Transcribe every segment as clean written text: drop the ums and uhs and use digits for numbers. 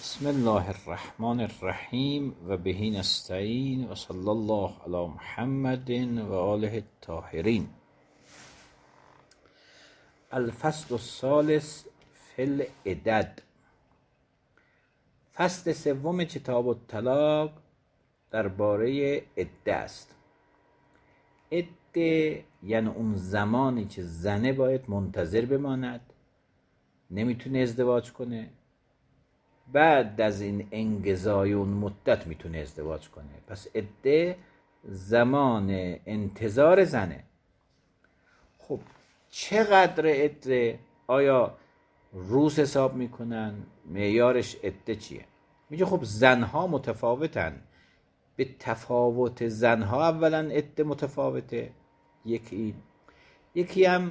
بسم الله الرحمن الرحیم و به نستعین و صلی الله علی محمد و آله الطاهرین. الفصل الثالث فی العدد. فصل سوم کتاب الطلاق درباره عده است. عده یعنی اون زمانی که زنه باید منتظر بماند، نمیتونه ازدواج کنه، بعد از این انقضای اون مدت میتونه ازدواج کنه. پس عده زمان انتظار زنه. خب چقدر عده؟ آیا روز حساب میکنن؟ معیارش عده چیه؟ میگه خب زنها متفاوتن. به تفاوت زنها اولا عده متفاوته، یکی هم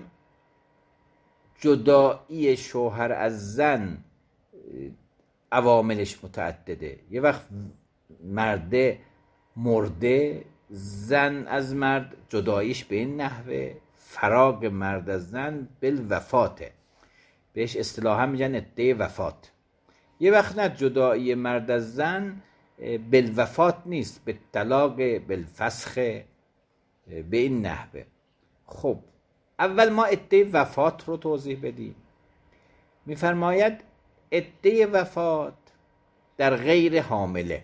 جدایی شوهر از زن عواملش متعدده. یه وقت مرده مرده، زن از مرد جداییش به این نحوه، فراق مرد از زن بالوفاته، بهش اصطلاحا میگن عده وفات. یه وقت نه، جدایی مرد از زن بالوفات نیست، به طلاق بالفسخ، به این نحوه. خب اول ما عده وفات رو توضیح بدیم. میفرماید عده وفات در غیر حامله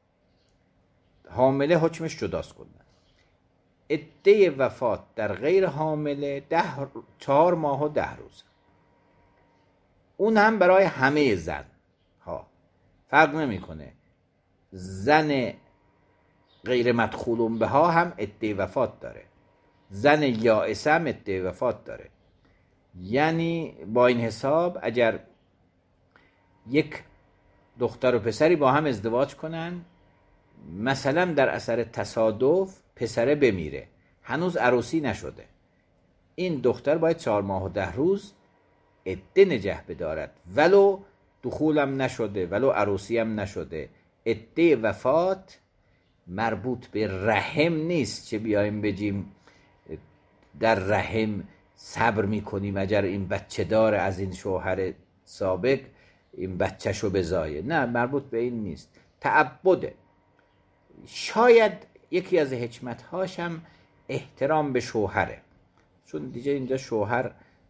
حکمش جداست کردن. عده وفات در غیر حامله 4 ماه و 10 روز. اون هم برای همه زن ها، فرق نمیکنه. زن غیر مدخول به ها هم عده وفات داره، زن یائسه هم عده وفات داره. یعنی با این حساب اگر یک دختر و پسری با هم ازدواج کنن، مثلا در اثر تصادف پسره بمیره، هنوز عروسی نشده، این دختر باید 4 ماه و 10 روز عده نگه بدارد، ولو دخولم نشده، ولو عروسی هم نشده. عده وفات مربوط به رحم نیست که بیایم بگیم در رحم صبر میکنیم اگر این بچه داره از این شوهر سابق این بچه‌شو بزایه. نه، مربوط به این نیست، تعبده. شاید یکی از حکمت‌هاش هم احترام به شوهره، چون دیگه اینجا شوهر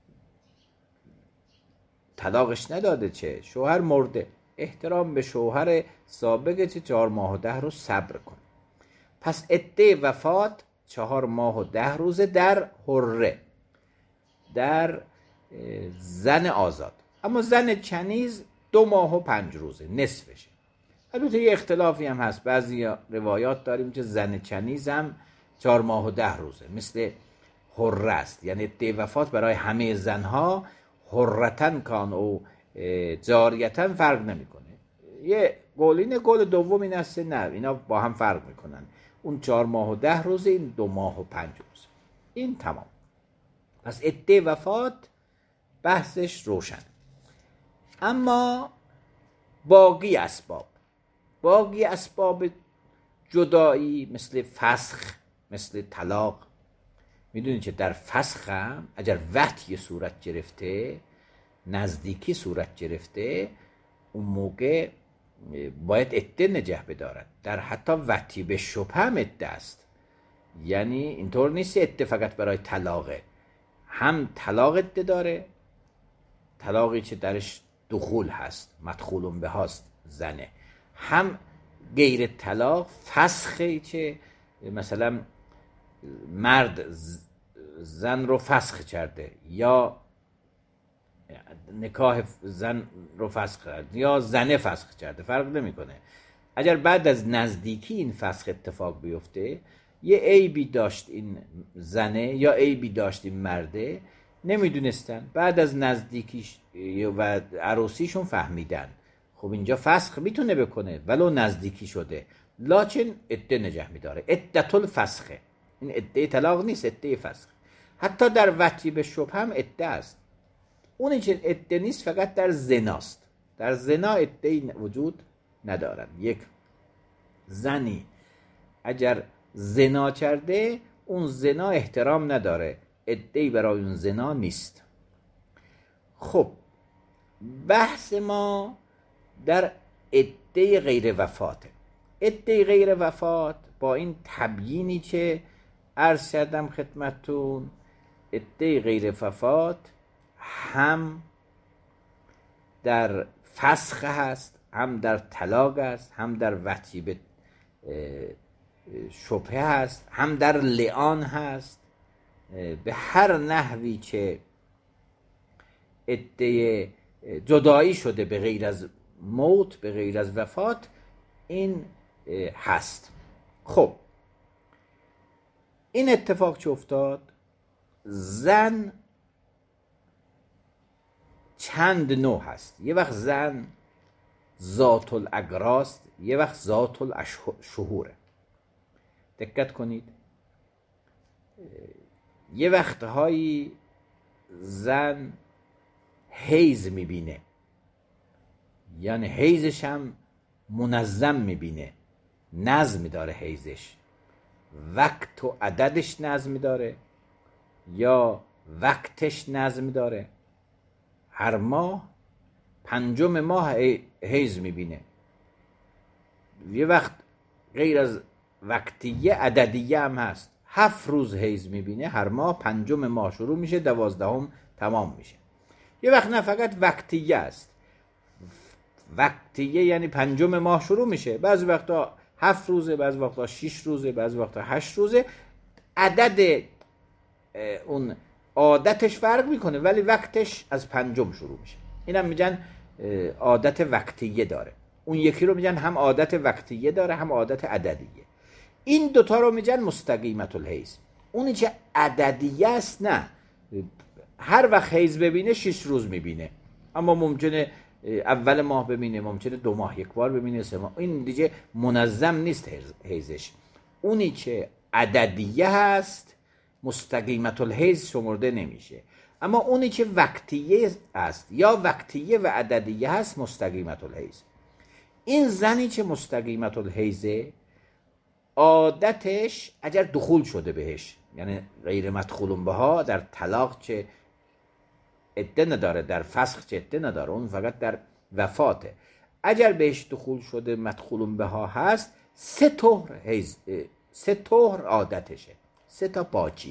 طلاقش نداده، چه شوهر مرده، احترام به شوهر سابقه چه 4 ماه و 10 روز صبر کن. پس عده وفات 4 ماه و 10 روزه در حره، در زن آزاد. اما زن کنیز 2 ماه و 5 روزه، نصفشه. البته یه اختلافی هم هست، بعضی روایات داریم که زن کنیز هم 4 ماه و 10 روزه، مثل حره است. یعنی عده وفات برای همه زنها حرتن کان و جاریتن فرق نمیکنه. یه قول اینه، قول دوم این است نه، اینا با هم فرق میکنن. اون 4 ماه و 10 روزه، این 2 ماه و 5 روزه. این تمام. پس عده وفات بحثش روشن. اما باقی اسباب جدایی مثل فسخ، مثل طلاق، میدونید که در فسخ هم اگر وطی صورت گرفته، نزدیکی صورت گرفته، اون موقع باید عده نگه بدارد. در حتی وطی به شبه هم عده است. یعنی اینطور نیست عده فقط برای طلاقه، هم طلاق عده داره، طلاقی که درش دخول هست، مدخول به هاست زنه، هم غیر طلاق فسخی که مثلا مرد زن رو فسخ کرده، یا نکاح زن رو فسخ کرده، یا زنه فسخ کرده، فرق نمیکنه. اگر بعد از نزدیکی این فسخ اتفاق بیفته، یه عیبی داشت این زنه یا عیبی داشت این مرده، نمیدونستن، بعد از نزدیکیش و عروسیشون فهمیدن، خب اینجا فسخ میتونه بکنه ولو نزدیکی شده، لکن عده نگه میداره. عدت الفسخه، این عده طلاق نیست، عده فسخ. حتی در وطی به شبه هم عده است. اونی که عده نیست فقط در زناست. در زنا عده وجود ندارد. یک زنی اگر زنا کرده، اون زنا احترام نداره، عده‌ای برای اون زنا نیست. خب بحث ما در عده غیر وفاته. عده غیر وفات با این تبیینی که عرض کردم خدمتتون، عده غیر وفات هم در فسخ هست، هم در طلاق است، هم در وجیب شبهه هست، هم در لعان هست. به هر نحوی که عده جدایی شده به غیر از موت، به غیر از وفات، این هست. خب این اتفاق چه افتاد؟ زن چند نوع هست. یه وقت زن ذات الاغراست، یه وقت ذات الشهوره. دقت کنید، یه وقتهایی زن حیض میبینه، یعنی حیضش هم منظم میبینه، نظم داره حیضش، وقت و عددش نظم داره یا وقتش نظم داره. هر ماه 5 ماه حیض میبینه. یه وقت غیر از وقتیه عددیه هم هست، 7 روز حیض میبینه هر ماه، 5 ماه شروع میشه، 12 تمام میشه. یه وقت نه، فقط وقتیه است. وقتیه یعنی 5 ماه شروع میشه، بعضی وقتا 7 روزه، بعضی وقتا 6 روزه، بعضی وقتا 8 روزه. عدد اون عادتش فرق میکنه ولی وقتش از 5 شروع میشه. اینم میگن عادت وقتیه داره. اون یکی رو میگن هم عادت وقتیه داره هم عادت عددیه. این دوتا رو میگن مستقیمت الحیض. اونی که عددیه است نه، هر وقت حیض ببینه 6 روز میبینه، اما ممکنه اول ماه ببینه، ممکنه 2 ماه یک بار ببینه، 3 ماه. این دیگه منظم نیست حیضش. اونی که عددیه هست مستقیمت الحیض شمرده نمیشه. اما اونی که وقتیه است یا وقتیه و عددیه هست مستقیمت الحیض. این زنی که مستقیمت الحیضه، عادتش اگر دخول شده بهش، یعنی غیر مدخول بها، در طلاق چه عده نداره، در فسخ چه عده نداره، اون فقط در وفاته. اگر بهش دخول شده مدخول بها هست، 3 طهر حیض، 3 طهر عادتشه، 3 تا پاچی.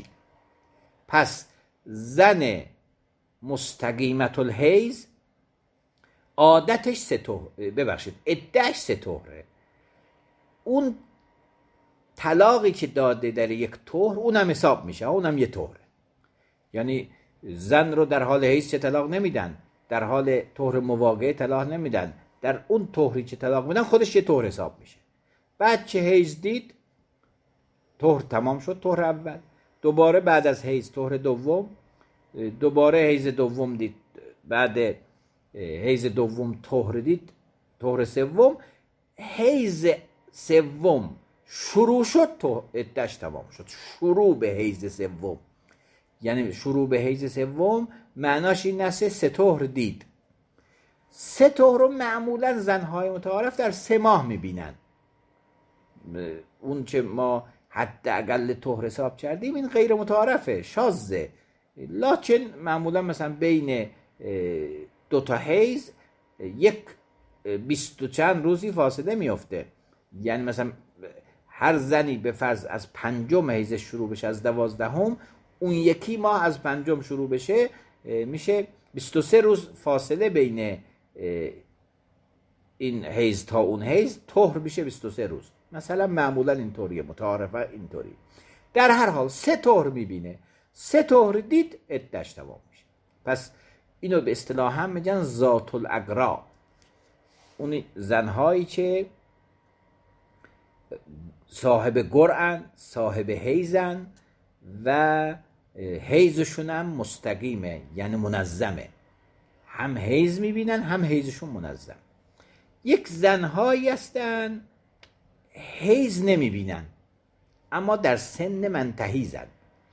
پس زن مستقیمت الحیض عادتش 3 طهر، ببخشید عدهش 3 طهره. اون طلاقی که داده در یک طهر اونم حساب میشه، اونم یه طهره. یعنی زن رو در حال حیض چه طلاق نمیدن، در حال طهر مواقعه طلاق نمیدن، در اون طهری که طلاق میدن خودش یه طهر حساب میشه. بعد چه حیض دید، طهر تمام شد، طهر اول. دوباره بعد از حیض طهر دوم، دوباره حیض دوم دید، بعد حیض دوم طهر دید، طهر سوم. حیض سوم شروع شد تو عده‌اش تمام شد. شروع به حیض سوم، یعنی شروع به حیض سوم معناش این است 3 طهر دید. 3 طهر رو معمولا زنهای متعارف در 3 ماه میبینن. اون چه ما حداقل طهر حساب کردیم این غیر متعارفه، شاذه. لکن معمولا مثلا بین 2 تا حیض 20 چند روزی فاصله میفته. یعنی مثلا هر زنی به فرض از 5 حیضش شروع بشه، از 12، اون یکی ماه از 5 شروع بشه، میشه 23 روز فاصله بین این حیض تا اون حیض، طهر میشه 23 روز. مثلا معمولا اینطوریه، متعارفه اینطوری. در هر حال 3 طهر میبینه، 3 طهر دید عده‌اش تمام میشه. پس اینو به اصطلاح هم میگن ذات الاغرا. اون زنهایی که صاحب گرعن، صاحب حیضن و حیضشون هم مستقیمه، یعنی منظمه، هم حیض میبینن هم حیضشون منظم. یک زنهایی هستن حیض نمیبینن اما در سن منتهیزن.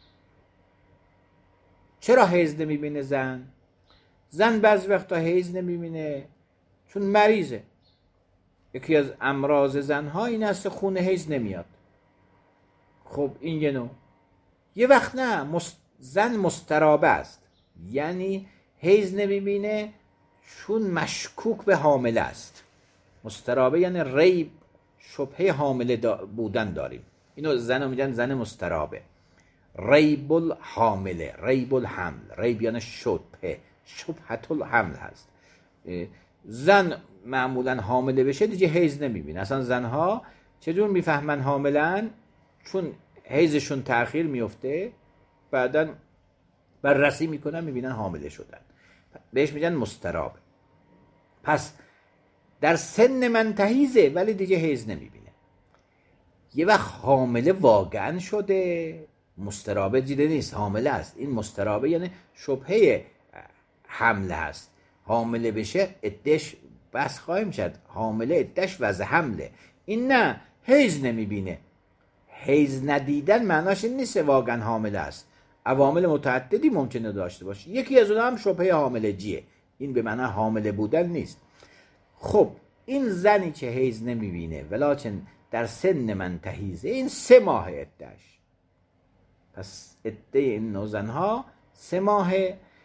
چرا حیض نمیبینه زن؟ زن بعضی وقتا حیض نمیبینه چون مریضه. یکی از امراض زنها این است خون حیض نمیاد. خب این یه نوع. یه وقت نه، زن مسترابه است، یعنی حیض نمیبینه چون مشکوک به حامله است. مسترابه یعنی ریب، شبهه حامله بودن داریم. اینو زن میگن زن مسترابه. ریب الحامله، ریب الحمل، ریب یعنی شبهه، شبهت الحمل هست. زن معمولا حامله بشه دیگه حیض نمیبینه. اصلا زنها چجور میفهمن حاملن؟ چون حیضشون تأخیر میفته، بعدن بررسی میکنن میبینن حامله شدن، بهش میگن مستراب. پس در سن منتهیزه ولی دیگه حیض نمیبینه. یه وقت حامله واقعا شده، مسترابه دیده نیست، حامله است. این مسترابه یعنی شبهه حمله هست. حامله بشه عده‌اش بس خواهیم شد، حامله عده‌اش وضع حمله. این نه، حیض نمیبینه. حیض ندیدن معناش این نیست واقعا حامله است. عوامل متعددی ممکنه داشته باشه، یکی از اونها هم شبهه حاملگیه. این به معنی حامله بودن نیست. خب این زنی که حیض نمیبینه ولکن در سن منتهیزه، این 3 ماه عده‌اش. پس عده این نوع زنها 3 ماه.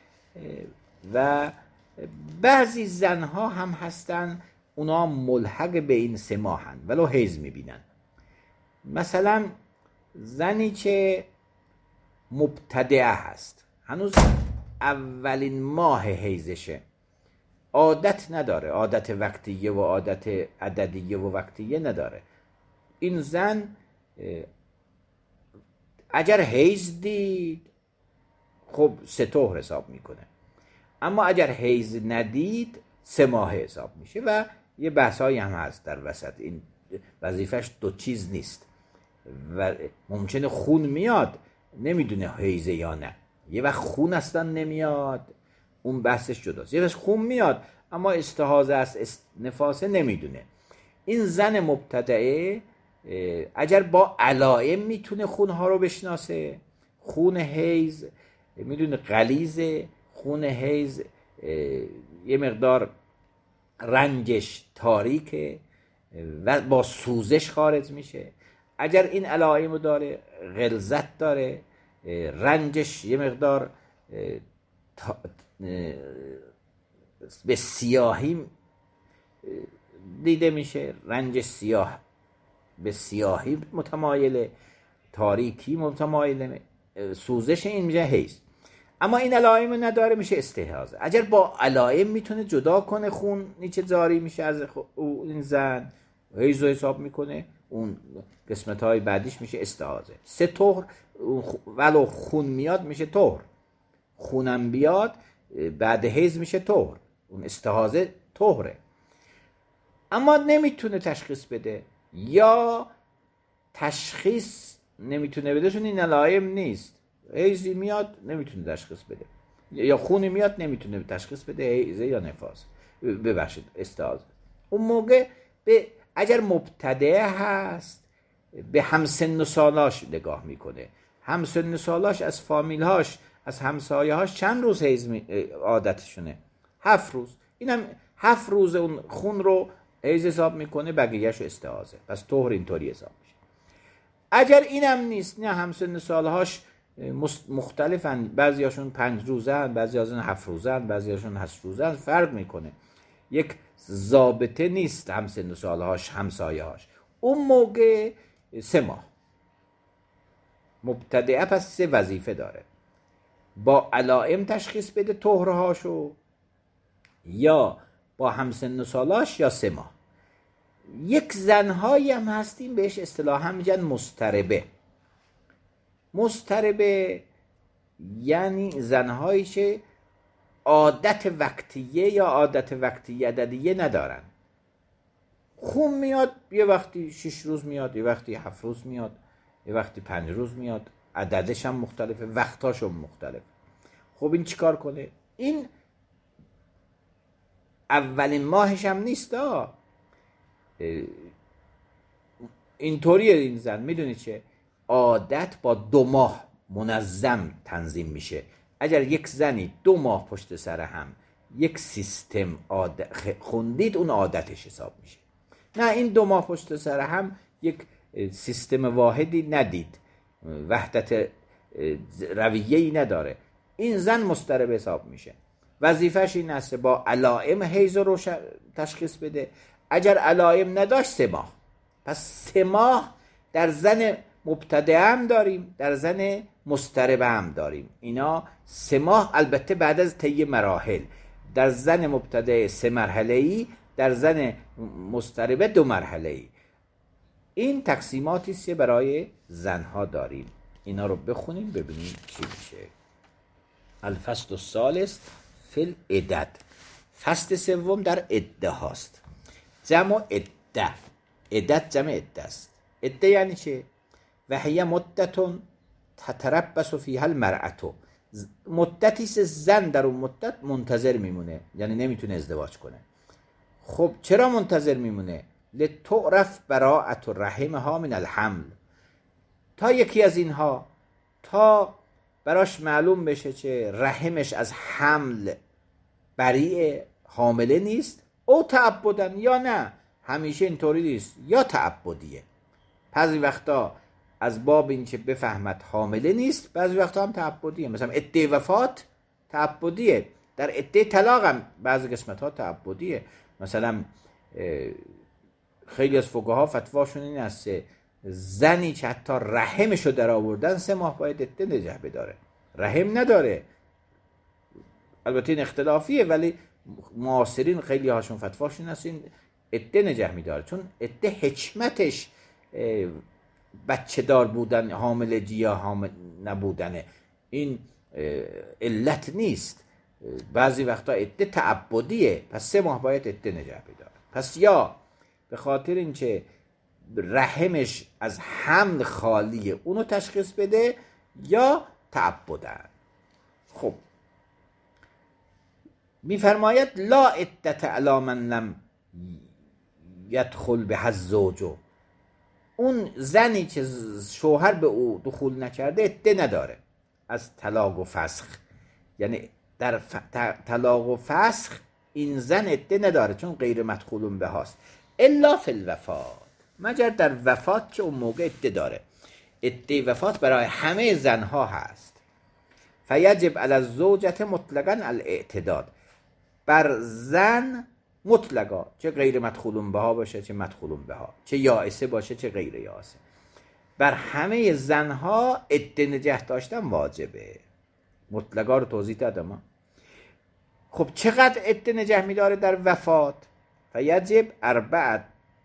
و بعضی زنها هم هستن اونا ملحق به این 3 ماهن ولو حیض میبینن. مثلا زنی که مبتدعه هست، هنوز اولین ماه حیضشه، عادت نداره، عادت وقتیه و عادت عددیه و وقتیه نداره. این زن اگر حیض دید خب 3 طهر حساب میکنه، اما اگر حیض ندید 3 ماه حساب میشه. و یه بحثایی هم هست در وسط. این وظیفش 2 چیز نیست و ممکنه خون میاد نمیدونه حیضه یا نه. یه وقت خون اصلا نمیاد، اون بحثش جداست. یه وقت خون میاد اما استحاضه است، نفاسه نمیدونه. این زن مبتدعه اگر با علائم میتونه خونها رو بشناسه، خون حیض میدونه غلیظه، خون حیض یه مقدار رنجش تاریکه و با سوزش خارج میشه. اگر این علائم رو داره، غلظت داره، رنجش یه مقدار به سیاهی دیده میشه، رنج سیاه به سیاهی متمایله، تاریکی متمایله، سوزش، این میشه حیض. اما این علائم نداره میشه استحاضه. اگر با علائم میتونه جدا کنه خون نیچه جاری میشه از این زن، حیض رو حساب میکنه، اون قسمت های بعدیش میشه استحاضه. 3 طهر ولو خون میاد میشه طهر، خونم بیاد بعد حیض میشه طهر، اون استحاضه طهره. اما نمیتونه تشخیص بده، یا تشخیص نمیتونه بده چون این علائم نیست. حیضی میاد نمیتونه تشخیص بده، یا خونی میاد نمیتونه تشخیص بده حیضه یا نفاس، ببخشید استحاضه. اون موقع اگر مبتدع هست به همسن و سالاش نگاه میکنه. همسن و سالاش از فامیلهاش، از همسایه‌هاش چند روز حیض عادتشونه؟ 7 روز. اینم 7 روز اون خون رو حیض حساب میکنه، بقیه‌اش استحاضه. پس طهر اینطوری حساب میشه. اگر اینم نیست، نه همسن سالهاش مختلفن، بعضیاشون 5 روزن، بعضیاشون 7 روزن، بعضیاشون 8 روزن، فرق میکنه. یک ضابطه نیست همسن سالهاش همسایه‌هاش. اون موقع 3 ماه مبتدعه. پس 3 وظیفه داره: با علائم تشخیص بده طهرهاشو، یا با همسن سالاش، یا 3 ماه. یک زنهایی هم هستیم بهش اصطلاحا میگن مضطربه. مضطربه یعنی زنهایی که عادت وقتیه یا عادت وقتیه عددیه ندارن. خون میاد یه وقتی 6 روز میاد، یه وقتی 7 روز میاد، یه وقتی 5 روز میاد، عددش هم مختلفه، وقتاش هم مختلفه. خب این چیکار کنه؟ این اولین ماهش هم نیست. اینطوریه این زن، میدونی چه؟ عادت با 2 ماه منظم تنظیم میشه. اگر یک زنی 2 ماه پشت سر هم یک سیستم خوندید، اون عادتش حساب میشه. نه، این 2 ماه پشت سر هم یک سیستم واحدی ندید، وحدت رویه‌ای نداره، این زن مضطرب حساب میشه. وظیفش این است با علائم حیض رو تشخیص بده. اگر علائم نداشت 3 ماه. پس 3 ماه در زن مبتدع هم داریم، در زن مضطربه هم داریم. اینا 3 ماه البته بعد از طی مراحل. در زن مبتدع 3 مرحله‌ای، در زن مضطربه 2 مرحله‌ای. این تقسیماتی است که برای زنها داریم. اینا رو بخونیم ببینیم چی میشه. الفصل الثالث فی العدد. فصل سوم در عده هاست. جمع عده. عدد جمع عده است. عده یعنی چه؟ و هی مدتون تتربص فیها المرأة. مدتی است زن در اون مدت منتظر میمونه، یعنی نمیتونه ازدواج کنه. خب چرا منتظر میمونه؟ لتعرف براءة رحمها من الحمل. تا یکی از اینها، تا براش معلوم بشه که رحمش از حمل بریء، حامله نیست، او تعبدن یا نه همیشه اینطوری نیست، یا تعبدیه. بعضی وقتا از باب این که بفهمد حامله نیست، بعضی وقتا هم تعبدیه. مثلا عده وفات تعبدیه، در عده طلاق هم بعضی قسمت ها تعبدیه. مثلا خیلی از فقها فتواشون این است زنی که حتی رحمشو در آوردن 3 ماه باید عده نگه بداره. رحم نداره، البته این اختلافیه، ولی معاصرین خیلی هاشون فتواشون هست این عده نگه میداره، چون عده حکمتش بچه دار بودن، حاملگی یا حامل نبودنه، این علت نیست. بعضی وقتا عده تعبدیه، پس 3 ماه باید عده نگه بداره. پس یا به خاطر اینکه رحمش از حمل خالیه اونو تشخیص بده، یا تعبدن. خب میفرماید لا عدت علی من لم یدخل به الزوج. اون زنی که شوهر به او دخول نکرده عده نداره از طلاق و فسخ. یعنی در طلاق و فسخ این زن عده نداره، چون غیر مدخولون به هاست. الا فی الوفات، مگر در وفات که اون موقع عده داره. عده وفات برای همه زنها هست. فیجب علی الزوجة مطلقاً الاعتداد. بر زن مطلقا، چه غیر مدخولون بها باشه چه مدخولون بها، چه یائسه باشه چه غیر یائسه، بر همه زنها عده نگه داشتن واجبه. مطلقا رو توضیح دادم. خب چقدر عده نگه میداره در وفات؟ فیجب 4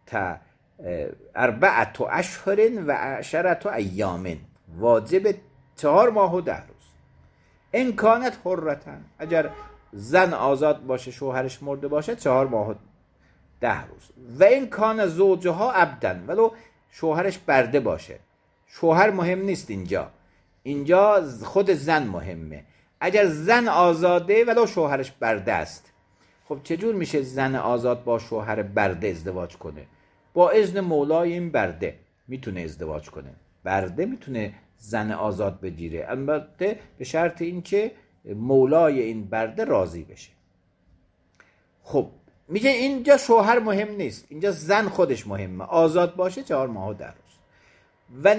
اشهر و 10 ایام. واجب 4 ماه و 10 روز. ان کانت حرتن، اگر زن آزاد باشه شوهرش مرده باشه 4 ماه و 10 روز. و این کان زوجها عبدن، ولو شوهرش برده باشه. شوهر مهم نیست اینجا خود زن مهمه. اگر زن آزاده ولو شوهرش برده است، خب چجور میشه زن آزاد با شوهر برده ازدواج کنه؟ با اذن مولای این برده میتونه ازدواج کنه. برده میتونه زن آزاد بگیره، البته به شرط این که مولای این برده راضی بشه. خب میگه اینجا شوهر مهم نیست، اینجا زن خودش مهمه. آزاد باشه 4 ماه و 10 روز. و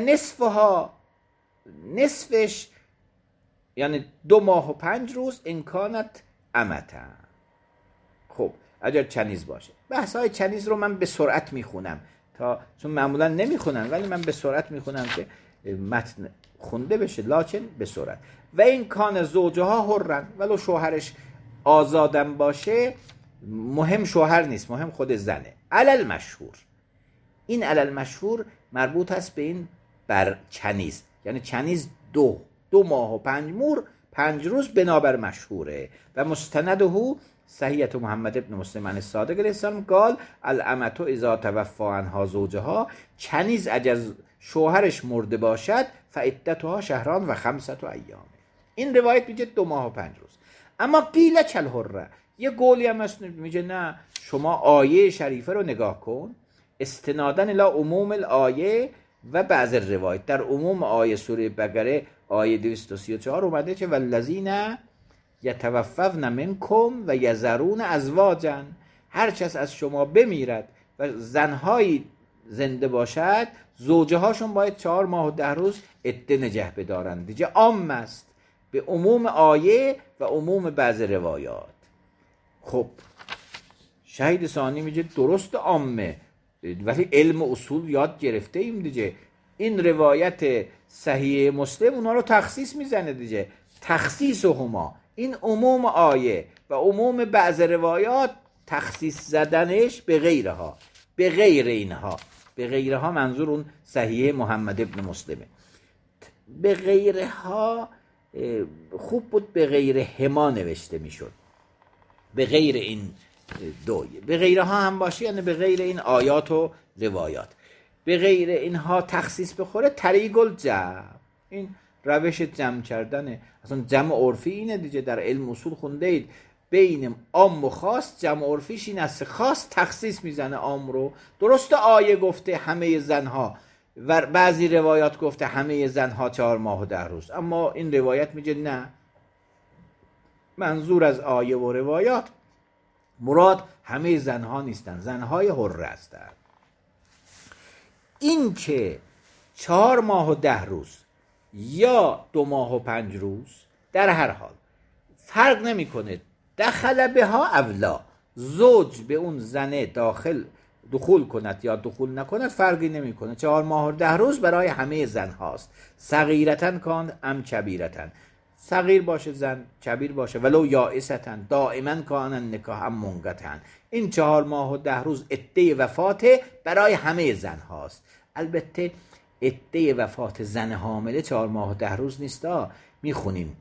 نصفش یعنی 2 ماه و 5 روز انکانت امتن. خب اگر چنیز باشه. بحث های چنیز رو من به سرعت میخونم، چون معمولا نمیخونم، ولی من به سرعت میخونم که متن خونده بشه، لاکن به سرعت. و این کان زوجها حرن، ولو شوهرش آزادم باشه، مهم شوهر نیست، مهم خود زنه. علل مشهور، این علل مشهور مربوط هست به این بر چنیز، یعنی چنیز 2 ماه و 5 روز بنابر مشهوره. و مستنده صحیحة محمد ابن مسلم عن الصادق علیه السلام قال الامة اذا توفی عنها زوجها. چنیز اگر شوهرش مرده باشد فعدتها 2 شهران و 5 ایام. این روایت میگه 2 ماه و 5 روز. اما قیل کالحره، یه قولی هم هست میگه نه، شما آیه شریفه رو نگاه کن، استنادن الی عموم الآیه و بعض روایت. در عموم آیه سوره بقره آیه 234 اومده که والذین یتوفون منکم و یذرون ازواجا، هر کس از شما بمیرد و زنهایی زنده باشد، زوجه هاشون باید 4 ماه و 10 روز عده نگه بدارند. دیگه عام است به عموم آیه و عموم بعض روایات. خب شهید ثانی میگه درست عامه، ولی علم اصول یاد گرفته ایم دیگه. این روایت صحیح مسلم اونا رو تخصیص میزنه دیگه. تخصیص هما، این عموم آیه و عموم بعض روایات تخصیص زدنش به غیرها، به غیر اینها. به غیرها منظور اون صحیح محمد ابن مسلمه. به غیرها خوب بود به غیر هما نوشته میشد، به غیر این دوی. به غیرها هم باشه یعنی به غیر این آیات و روایات. به غیر اینها تخصیص بخوره طریق الجمع، این روش جمع کردنه. اصلا جمع عرفی اینه دیگه، در علم اصول خونده اید بین عام و خاص جمع عرفیش این است، خاص تخصیص میزنه عام رو. درست آیه گفته همه زنها و بعضی روایات گفته همه زنها 4 ماه و 10 روز، اما این روایت میگه نه، منظور از آیه و روایات مراد همه زنها نیستن، زنهای حره هستند. این که 4 ماه و 10 روز یا 2 ماه و 5 روز در هر حال فرق نمیکنه، دخل بها اولا، زوج به اون زنه دخول کند یا دخول نکند فرقی نمیکنه. 4 ماه و 10 روز برای همه زن هاست، صغیرتن کان ام کبیرتن، صغیر باشه زن، کبیر باشه، ولو یائستن دائما کان نکاح ام منقطعن. این 4 ماه و 10 روز عده وفات برای همه زن هاست. البته عده وفات زن حامله 4 ماه و 10 روز نیست، میخونیم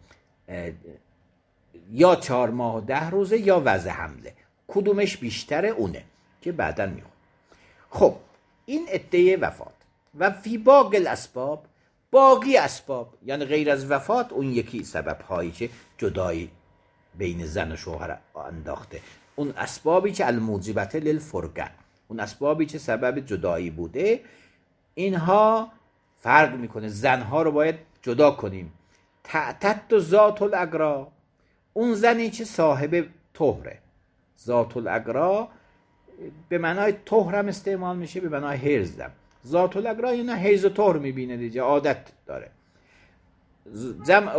یا 4 ماه و 10 روزه یا وضع حمله، کدومش بیشتره اونه که بعداً میخونیم. خب این عده وفات و فی باقی الاسباب، باقی اسباب یعنی غیر از وفات، اون یکی سبب هایی که جدایی بین زن و شوهر انداخته، اون اسبابی که الموجبت للفرقه، اون اسبابی که سبب جدایی بوده، اینها فرق میکنه. زنها رو باید جدا کنیم. تعتد ذات الاغرا، اون زنی که صاحب طهره. ذات الاغرا به معنای طهر هم استعمال میشه، به معنای حیض هم. ذات الاغرا یعنی حیض و طهر میبینه دیگه، عادت داره. جمع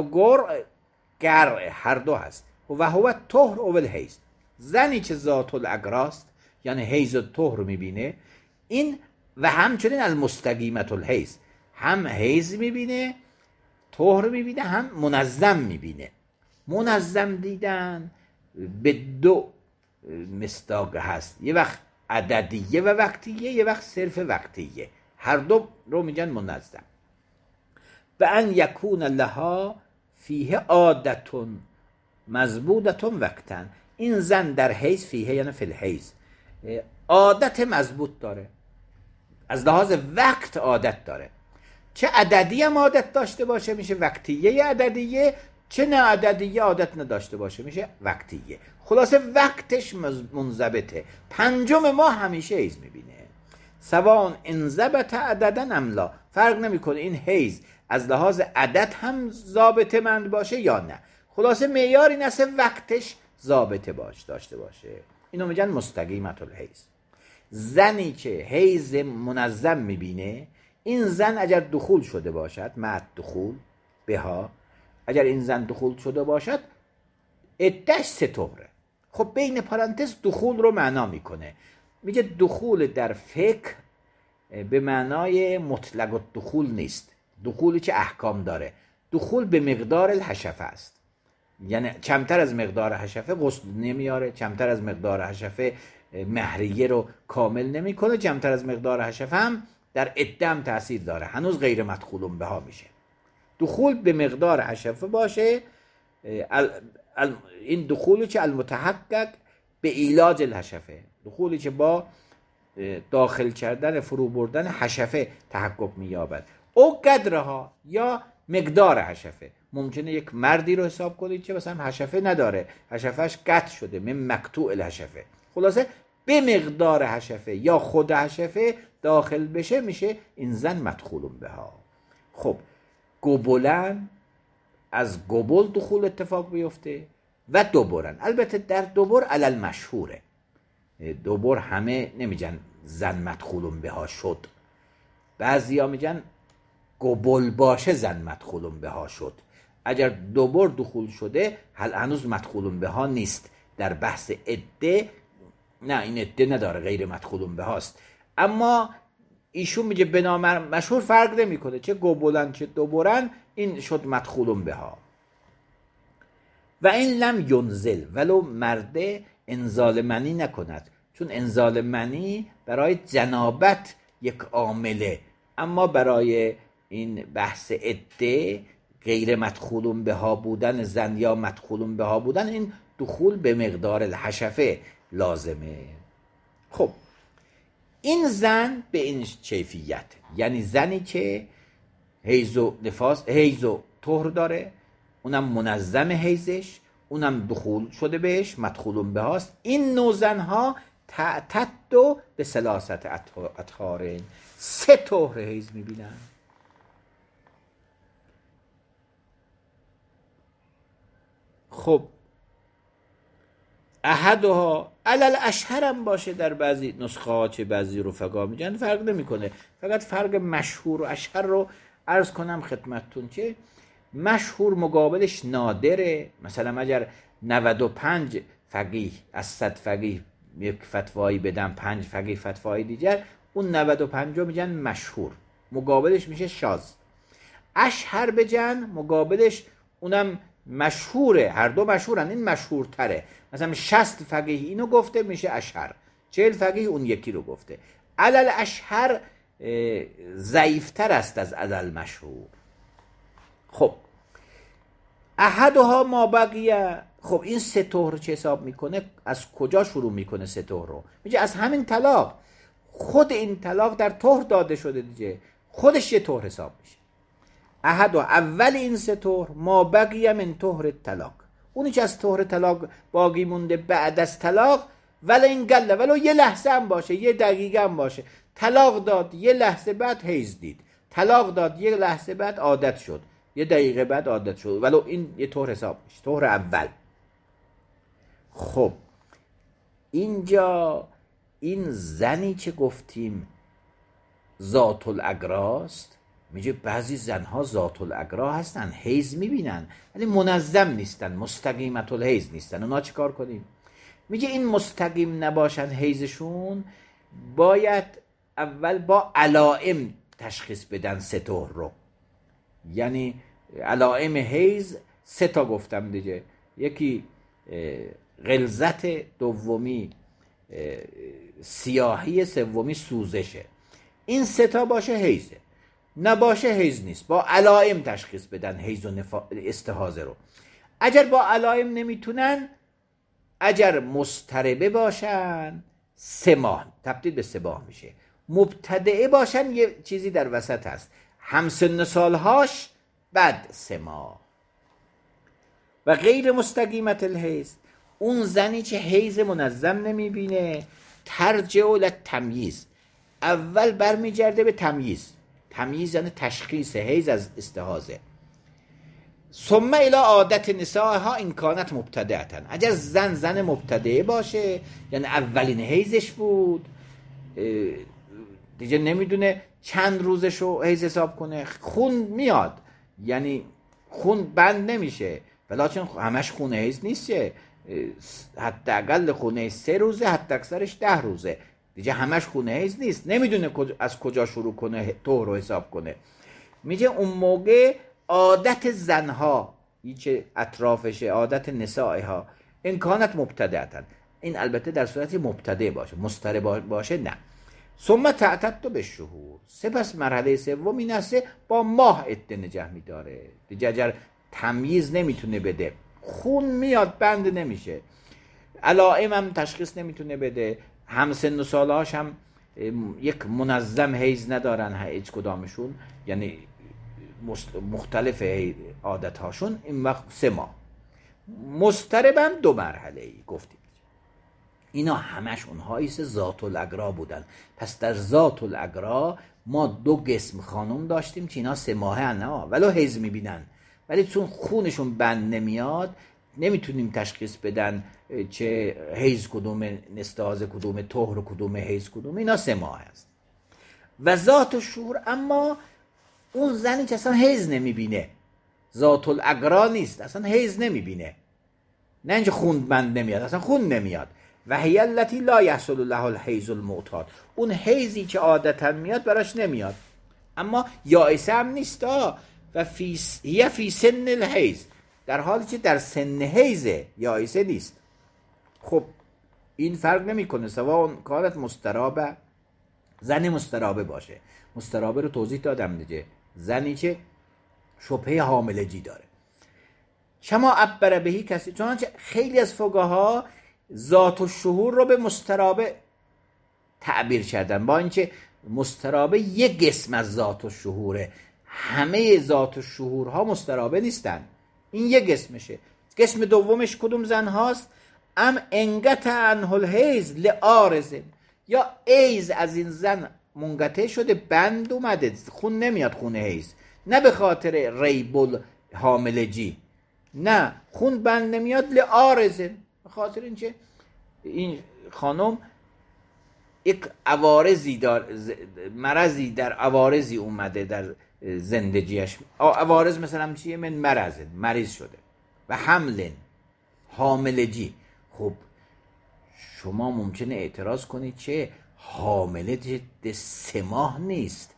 گر هر دو هست و هو طهر او الحیض. زنی که ذات الاغراست یعنی حیض و طهر میبینه، این و همچنین المستقیمت الحیض، هم حیض میبینه، طهر میبینه، هم منظم میبینه. منظم دیدن به 2 مصداق هست، یه وقت عددیه و وقتیه، یه وقت صرف وقتیه، هر دو رو میگن منظم. به ان یکون لها فیه عادتون مضبوطتون وقتن، این زن در حیض، فیه یعنی فی الحیض، عادت مضبوط داره، از لحاظ وقت عادت داره. چه عددی هم عادت داشته باشه میشه وقتیه عددیه، چه نه عددیه عادت نداشته باشه میشه وقتیه. خلاصه وقتش منضبطه. 5 ماه همیشه حیض میبینه، سواء انضبط عددن ام لا، فرق نمیکنه این حیض از لحاظ عدد هم ضابطه مند باشه یا نه. خلاصه معیار این است وقتش ضابطه داشته باشه. اینو میگن مستقیمت الحیض. زنی که حیض منظم میبینه، این زن اگر دخول شده باشد، مع دخول بها، اگر این زن دخول شده باشد عده‌اش 3 طهره. خب بین پرانتز دخول رو معنا میکنه، میگه دخول در فقه به معنای مطلق دخول نیست، دخولی که احکام داره. دخول به مقدار الحشفه است، یعنی کمتر از مقدار حشفه غسل نمیاره، کمتر از مقدار حشفه مهریه رو کامل نمیکنه، کمتر از مقدار حشفه هم در عده تاثیر داره، هنوز غیر مدخولون بها میشه. دخول به مقدار حشفه باشه، این دخولی که المتحقق به علاج الحشفه، دخولی که با داخل کردن فرو بردن حشفه تحقق مییابد. او قدرها یا مقدار حشفه، ممکنه یک مردی رو حساب کنید که مثلا حشفه نداره، حشفهش قطع شده، من مقطوع الحشفه. خلاصه به مقدار حشفه یا خود حشفه داخل بشه میشه این زن مدخولون بها. خب گبلن، از گبل دخول اتفاق بیفته و دوبرن. البته در دوبر علل مشهوره، دوبر همه نمیگن زن مدخولون بها شد، بعضی ها میگن گبل باشه زن مدخولون بها شد. اگر دوبر دخول شده هنوز مدخولون بها نیست. در بحث عده نه این عده نداره، غیر مدخولون به هاست. اما ایشون میگه بنا مشهور فرق نمیکنه، چه گوبلن چه دوبرن، این شد مدخولون به ها. و این لم ینزل، ولو مرده انزال منی نکند، چون انزال منی برای جنابت یک عامله، اما برای این بحث عده غیر مدخولون به ها بودن زن یا مدخولون به ها بودن، این دخول به مقدار الحشفه لازمه. خب این زن به این کیفیت، یعنی زنی که حیض و نفاس، حیض و طهر داره، اونم منظم حیضش، اونم دخول شده بهش مدخولون به هاست، این نوع زنها تعتد به ثلاثت اطهارین، 3 طهر حیض میبینن. خب احدها علل اشهر هم باشه، در بعضی نسخه ها چه بعضی رفقا میگن فرق نمیکنه، فقط فرق مشهور و اشهر رو عرض کنم خدمتتون که مشهور مقابلش نادره. مثلا اگر 95 فقیه از 100 فقیه یک فتوایی بدن، 5 فقیه فتوای دیگر، اون 95 میگن مشهور، مقابلش میشه شاذ. اشهر بجن مقابلش اونم مشهوره، هر دو مشهورن، این مشهورتره. مثلا 60 فقیه اینو گفته میشه اشهر، 40 فقیه اون یکی رو گفته. علل اشهر ضعیفتر است از علل مشهور. خب احدها ما بقیه، خب این 3 طهر چه حساب میکنه؟ از کجا شروع میکنه 3 طهر رو؟ میگه از همین طلاق، خود این طلاق در طهر داده شده دیگه، خودش یه طهر حساب میشه. احد و اول این 3 طهر ما بقیه من طهر طلاق، اونی که از طهر طلاق باقی مونده بعد از طلاق، ولی این گله ولو یه لحظه هم باشه، یه دقیقه هم باشه، طلاق داد یه لحظه بعد حیض دید، طلاق داد یه لحظه بعد عادت شد، یه دقیقه بعد عادت شد، ولو این یه طهر حساب میشه، طهر اول. خب اینجا این زنی که گفتیم ذات الاگراست، میگه بعضی زنها ذات الاگرا هستن، حیض میبینن ولی منظم نیستن، مستقیمت الحیض نیستن. اونا چیکار کنیم؟ میگه این مستقیم نباشن حیضشون، باید اول با علائم تشخیص بدن 3 طهر رو. یعنی علائم حیض 3 تا گفتم دیگه، یکی غلظت، دومی سیاهی، سومی سوزشه. این 3 تا باشه حیضه، نباشه حیض نیست. با علائم تشخیص بدن حیض و استحاضه رو. اگر با علائم نمیتونن، اگر مضطربه باشن 3 ماه تبدیل به 3 ماه میشه. مبتدعه باشن یه چیزی در وسط هست، همسن سالهاش بعد 3 ماه. و غیر مستقیمت الحیض، اون زنی که حیض منظم نمیبینه، ترجع للتمییز، اول برمیگرده به تمییز. تمییز یعنی تشخیص حیض از استحاضه. ثم الی عادت نسائها ان کانت مبتدعه، اگر زن مبتدعه باشه، یعنی اولین حیضش بود، دیگه نمیدونه چند روزشو حیض حساب کنه، خون میاد یعنی خون بند نمیشه، ولیکن همش خون حیض نیست، حداقل خونه 3 روزه، حتی اکثرش 10 روزه، دیگه همش خونه حیض نیست، نمیدونه از کجا شروع کنه طهر رو حساب کنه. میگه اون موقع عادت زنها که اطرافشه، عادت نسائها امکانت مبتدعتن، این البته در صورتی مبتدع باشه، مضطرب باشه نه. ثم تعتد به شهور، سپس مرحله سوم این است با ماه عده نگه میداره. دیگه اگر تمییز نمیتونه بده، خون میاد بند نمیشه، علائم هم تشخیص نمیتونه بده، همسن و سالهاش هم یک منظم حیض ندارن هیچ کدامشون، یعنی مختلف عادت هاشون، این وقت 3 ماه. مضطرب هم 2 مرحله ای گفتیم. اینا همش اونهاییست ذات الاگرا بودن. پس در ذات الاگرا ما 2 قسم خانم داشتیم که اینا 3 ماهه نه ولو حیض میبینن، ولی چون خونشون بند نمیاد نمیتونیم تشخیص بدن چه حیض کدوم، استحاضه کدوم، طهر کدوم، حیض کدوم. اینا 3 ماه است. و ذات الشهور، اما اون زنی که اصلا حیض نمیبینه، ذات الاگرا نیست، اصلا حیض نمیبینه، نه اینجا خون بند نمیاد، اصلا خون نمیاد، و هی التی لا یحصل له الحیض المعتاد، اون حیضی که عادتا میاد براش نمیاد، اما یائسه هم نیست و هی فی سن الحیض، در حالی که در سن حیضه، یائسه نیست. خب این فرق نمیکنه سواء کانت مسترابه، زن مسترابه باشه. مسترابه رو توضیح دادم دیگه، زنی که شبهه حاملگی داره. شما عبر بهی کسی، چنانچه خیلی از فقها ذات الشهور رو به مسترابه تعبیر کردن، با اینکه مسترابه یک قسم از ذات الشهوره، همه ذات الشهورها مسترابه نیستن، این یک قسمشه. قسم دومش کدوم زن هاست؟ ام انقطع عنه الحیض لعارض، یا ایز از این زن منقطع شده، بند اومده، خون نمیاد، خون حیض، نه به خاطر ریب حاملگی، نه خون بند نمیاد، لعارض، به خاطر اینکه این خانم یک عوارضی مرضی در عوارضی اومده در زندگیش. عوارض مثلا چیه؟ من مریض شده و حمل، حاملگی. خب شما ممکنه اعتراض کنید که حامله 3 ماه نیست،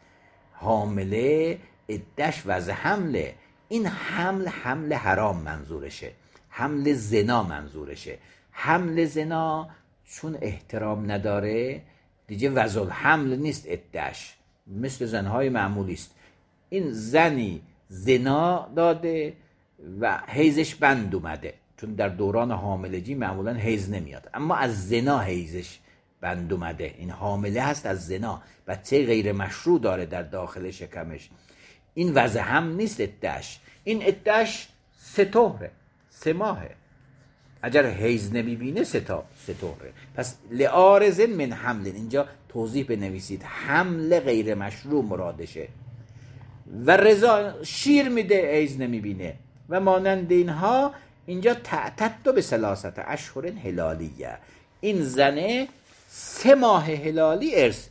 حامله عدش وضع حمله. این حمل حرام منظورشه، حمل زنا منظورشه. حمل زنا چون احترام نداره دیگه وضع الحمل نیست، عدش مثل زنهای معمولی است. این زنی زنا داده و حیضش بند اومده، چون در دوران حاملگی معمولا حیض نمیاد، اما از زنا حیضش بند اومده، این حامله هست از زنا، بچه غیر مشروع داره در داخل شکمش، این وضع هم نیست عدش. این عدش 3 طهره، 3 ماهه، اگر حیض نمیبینه 3 طهره. پس لعارض من حمل، اینجا توضیح بنویسید، حمل غیر مشروع مرادشه. و رضا، شیر میده حیض نمیبینه و مانند اینها. اینجا تعتد به 3 اشهر هلالیه، این زنه 3 ماه هلالی ارث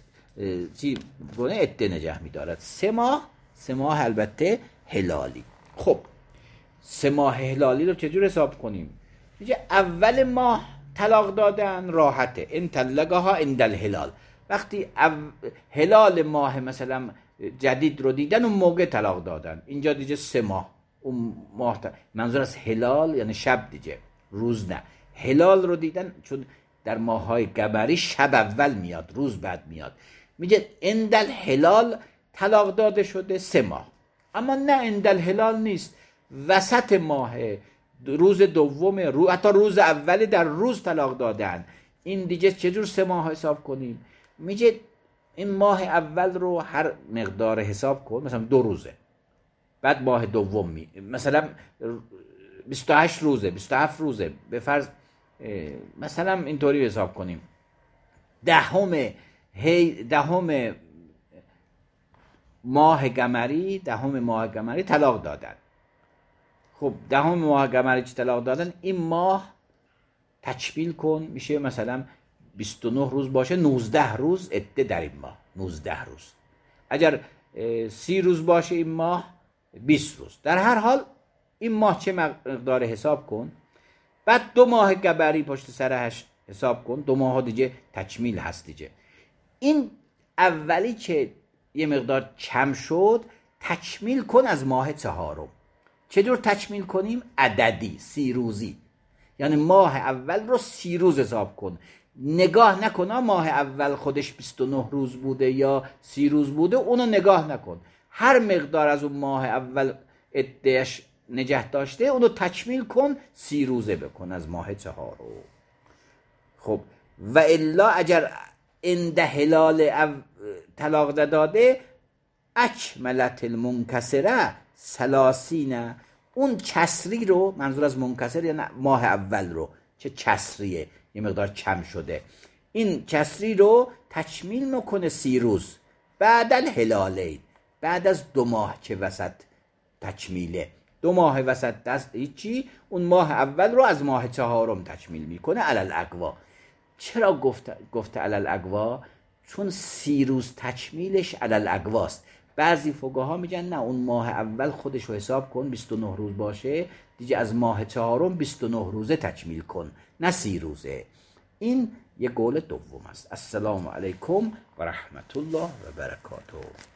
گونه عده نگه میدارد. 3 ماه البته هلالی. خب 3 ماه هلالی رو چجور حساب کنیم؟ میگه اول ماه طلاق دادن راحته، این طلقها عند الهلال، وقتی هلال ماه مثلا جدید رو دیدن اون موقع طلاق دادن، اینجا دیگه 3 ماه. اون ماه منظور از هلال یعنی شب دیگه، روز نه. هلال رو دیدن چون در ماه‌های قمری شب اول میاد، روز بعد میاد. میگه عند الهلال طلاق داده شده 3 ماه. اما نه عند الهلال نیست، وسط ماه، روز دوم، حتی روز اول در روز طلاق دادن، این دیگه چجور 3 ماه حساب کنیم؟ میگه این ماه اول رو هر مقدار حساب کن، مثلا 2 روزه، بعد ماه دوم مثلا 28 روزه، 27 روزه، به فرض مثلا اینطوری حساب کنیم. دهم ماه قمری، 10 ماه قمری طلاق دادن. خب 10 ماه قمری که طلاق دادن، این ماه تکمیل کن، میشه مثلا 29 روز باشه، 19 روز عده در این ماه، 19 روز. اگر 30 روز باشه این ماه، 20 روز. در هر حال این ماه چه مقدار حساب کن، بعد 2 ماه قمری پشت سرش حساب کن، 2 ماه دیگه تکمیل هست دیگه. این اولی که یه مقدار کم شد تکمیل کن از ماه 4. چجور تکمیل کنیم؟ عددی، 30 روزی، یعنی ماه اول رو 30 روز حساب کن. نگاه نکن ماه اول خودش 29 روز بوده یا 30 روز بوده، اونو نگاه نکن، هر مقدار از اون ماه اول عدهش نگه داشته اونو تکمیل کن، 30 روزه بکن از ماه 4. خب و الا اگر عند هلال طلاق داده، اکملت المنکسره 30، اون کسری رو، منظور از منکسر یعنی ماه اول رو که کسریه، یه مقدار کم شده، این کسری رو تکمیل میکنه 30 روز بعد الهلاله، بعد از 2 ماه که وسط تکمیله. 2 ماه وسط دست هیچی، اون ماه اول رو از ماه 4 تکمیل میکنه علل اقوا. چرا گفته علل اقوا؟ چون 30 روز تکمیلش علل اقواست. بعضی فقها میگن نه، اون ماه اول خودش رو حساب کن، 29 روز باشه دیگه، از ماه 4 29 روزه تکمیل کن، نه 30 روزه. این یه قول دوم است. السلام علیکم و رحمت الله و برکاته.